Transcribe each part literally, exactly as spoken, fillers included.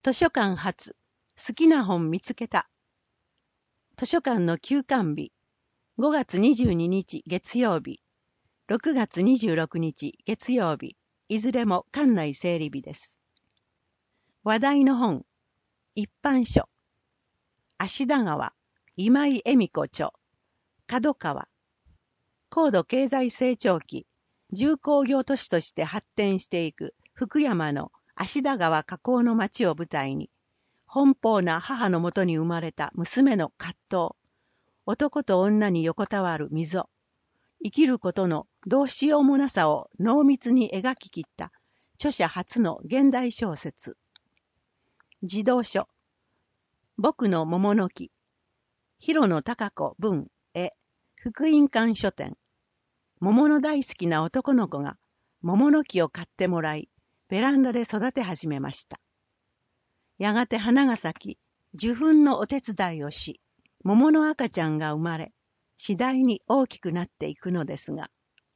図書館発好きな本見つけた。図書館の休館日、ごがつにじゅうににち月曜日、ろくがつにじゅうろくにち月曜日、いずれも館内整理日です。話題の本、一般書、芦田川、今井恵美子著、角川。高度経済成長期、重工業都市として発展していく福山の芦田川河口の町を舞台に、奔放な母のもとに生まれた娘の葛藤、男と女に横たわる溝、生きることのどうしようもなさを濃密に描き切った著者初の現代小説。児童書、僕の桃の木、広野貴子文絵、福音館書店。桃の大好きな男の子が桃の木を買ってもらい、ベランダで育て始めました。やがて花が咲き、受粉のお手伝いをし、桃の赤ちゃんが生まれ、次第に大きくなっていくのですが、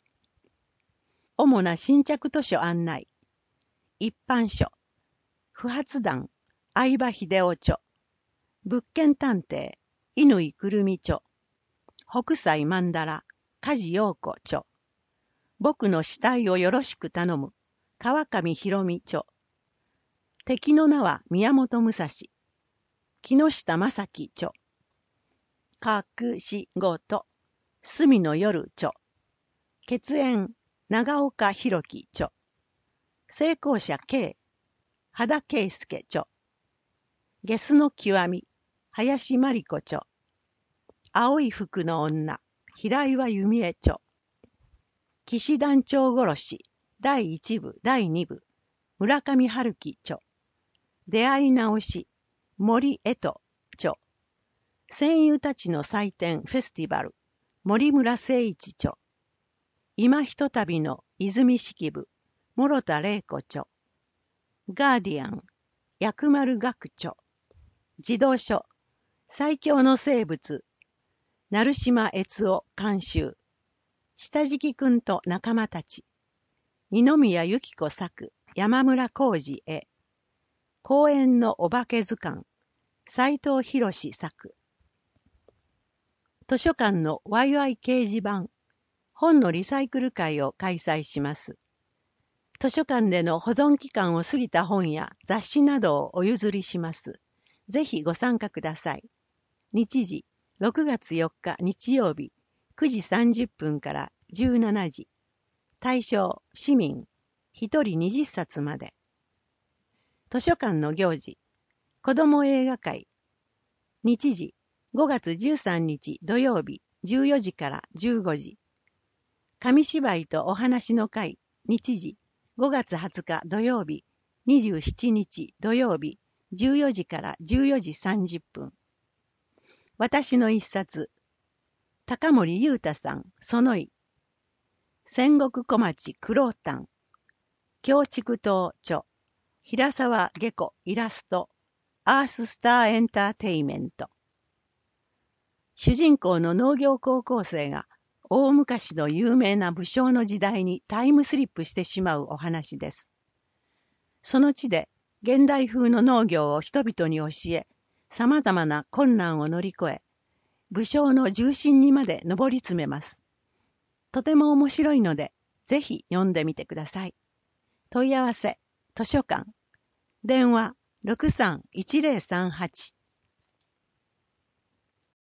主な新着図書案内、一般書、不発弾、相葉秀夫著、物件探偵、乾くるみ著、北斎曼荼羅、梶陽子著、僕の死体をよろしく頼む、川上博美著、敵の名は宮本武蔵、木下正樹著、隠し事、隅の夜著、血縁、長岡弘樹著、成功者 K、羽田圭介著、ゲスの極み、林真理子著、青い服の女、平岩弓枝著、騎士団長殺し、だいいちぶ、だいにぶ、村上春樹著、出会い直し、森江戸著、戦友たちの祭典フェスティバル、森村誠一著、今ひとたびの泉式部、諸田玲子著、ガーディアン、薬丸学著、児童書、最強の生物、成島悦夫監修、下敷くんと仲間たち、二宮由紀子作、山村浩二絵、公園のお化け図鑑、斉藤博作。図書館のワイワイ掲示板、本のリサイクル会を開催します。図書館での保存期間を過ぎた本や雑誌などをお譲りします。ぜひご参加ください。日時、ろくがつよっか日曜日、くじさんじゅっぷんからじゅうしちじ。対象、市民、ひとりにじゅっさつまで。図書館の行事、子ども映画会。日時、ごがつじゅうさんにち土曜日、じゅうよじからじゅうごじ。紙芝居とお話の会。日時、ごがつはつか土曜日、にじゅうしちにち土曜日、じゅうよじからじゅうよじさんじゅっぷん。私の一冊、高森裕太さん、そのい。戦国小町九郎丹、京畜島著、平沢下子イラスト、アーススターエンターテイメント。主人公の農業高校生が大昔の有名な武将の時代にタイムスリップしてしまうお話です。その地で現代風の農業を人々に教え、様々な困難を乗り越え、武将の重臣にまで上り詰めます。とても面白いので、ぜひ読んでみてください。問い合わせ、図書館、電話ろくさんいちぜろさんはち